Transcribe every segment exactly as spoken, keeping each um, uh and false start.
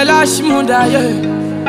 Bella Shmunda, yeah.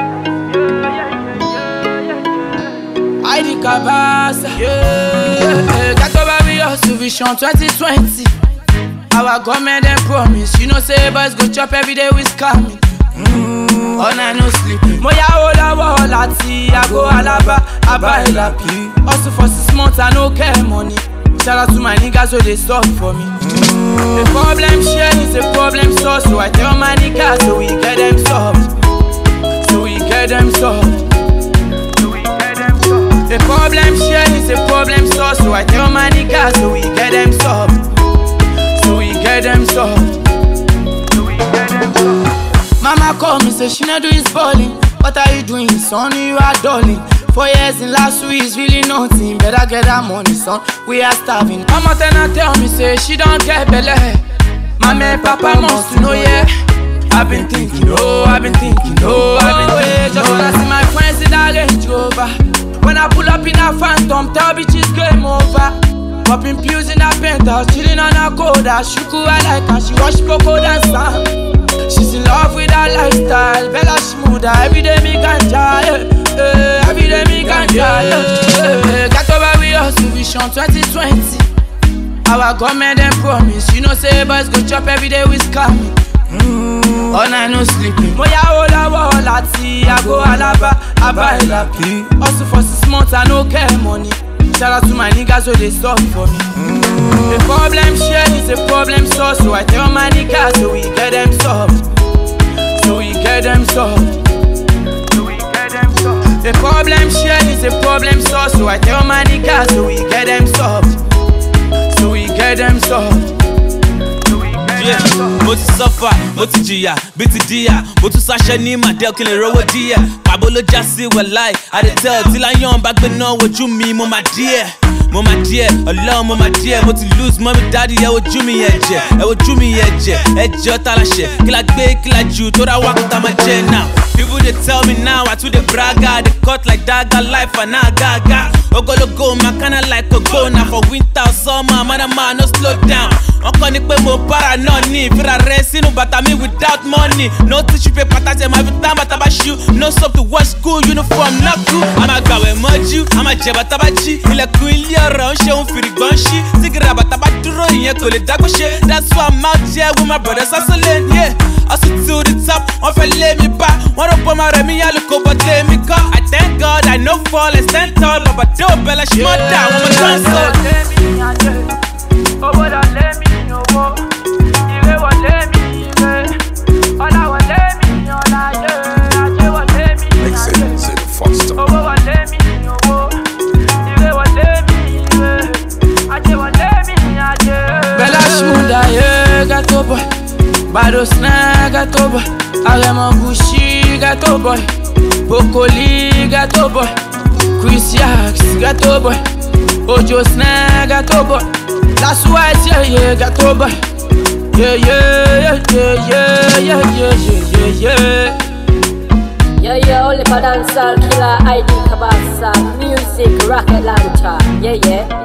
Heidi Kabasa, yeah. Got over with us, Vision twenty twenty. Our government them promise, you know say boys go chop every day with scamming. Mm, all night no sleep. Moya ola wala ti, I go alaba, I buy lapi. Also for six months I no care money. Shout out to my niggas so they stop for me. Mm. The problem share is a problem solved, so I tell my niggas so we get them solved. So we get them solved. So we get them solved. The problem share is a problem solved, so I tell my niggas so we get them solved. So we get them solved. So we get them solved. Mama call me, say she not do is balling. What are you doing, son? You are darling. Four years in last week is really nothing. Better get that money, son. We are starving. Mama tell tell me, say she don't get belly. Mama and Papa must to know, yeah. I've been thinking, oh, I've been thinking, oh, I've been thinking. Just wanna see my friends in that Range Rover. When I pull up in a Phantom, tell bitches game over. Popping pills in a penthouse, chilling on a coda. Shuku I like her, she wash cocoa dance. She's in love with her lifestyle. Bella Shmunda, every day me ganja, yeah. Uh, every day me ganja, yeah. Got over with us, Vision twenty twenty. Our government them promise, you know say boys go chop every day with scamming. Mm, all night no sleeping. Moya ola wala ti, I go alaba, I buy lapi. Also for six months I no care money. Shout out to my niggas so they stop for me. Mm. The problem share is a problem solved, so I tell my niggas so we get them solved. So we get them solved. So we get them solved. The problem share is a problem solved, so I tell my niggas so we get them solved. So we get them solved. Yeah, mo ti suffer, mo ti jìyà, bí ti díyà, mo tún sáṣẹ́ ní màdé kí n lè rówó díẹ̀. Pàbó ló já sí wẹ̀láì, I dey tell tí láyọ̀n bá gbé náà wojú mi, mo máa díẹ̀. Mo máa díẹ̀, ọlọ́run mo máa díẹ̀, mo ti lose mọ́mí dáàdì, ẹ wojú mi ẹ̀jẹ̀, ẹ wojú mi ẹ̀jẹ̀, ẹ̀jẹ̀ ọ̀tá láṣẹ, kí la gbé kí la jù tó ra wákàtà máa jẹ now. People they tell me now, I too they braga, they cut like dagger life and now gaga. Ogologo, my kinda like a go now for winter or summer, man, man, no slow down. Uncle ni pe mo para no ni, fira rest sinu bata me without money. No tissue paper, tase my vitam bata ba shoe. No soap to wash school uniform, not cool. I'ma go with moju, I'ma jeba tabachi. Ilekun ile ọ̀rọ̀ nse un firi gbanshi. Sigira bata ba dúró ìyẹn kò lè dágbó ṣe. That's why I'm out here with my brothers hustling, yeah. Hustle to the top, wọ́n fẹ́ lé mi bá. Wọ́n rò pọ̀ máa rẹ̀ mí yálùkò bọ̀ tẹ̀ mí kọ́. I thank God I no fall, I stand tall. Ọba dé ò Bella Shmunda, wọ́n mọ̀ tán sọ. Owó lọ lé mi owó, ire wọ lé mi ire, ọlá wọ lé mi ọlá yẹ, ajé wọ lé mi ajé, owó wọ lé mi owó, ire wọ lé mi ire, ajé wọ lé mi ajé. Bella Shmunda, yeah, gato boy, Bado Snag, gato boy, Aremo Gucci, gato boy, Bokoli, gato boy, Chris Yax, gato boy, Ojo Snag, gato boy. That's why it's yeah, yeah, gato boy. Yeah, yeah, yeah, yeah, yeah, yeah, yeah, yeah, yeah. Yeah, yeah, only for dancehall killer, Heidi Kabasa, music, rocket launcher. Yeah, yeah.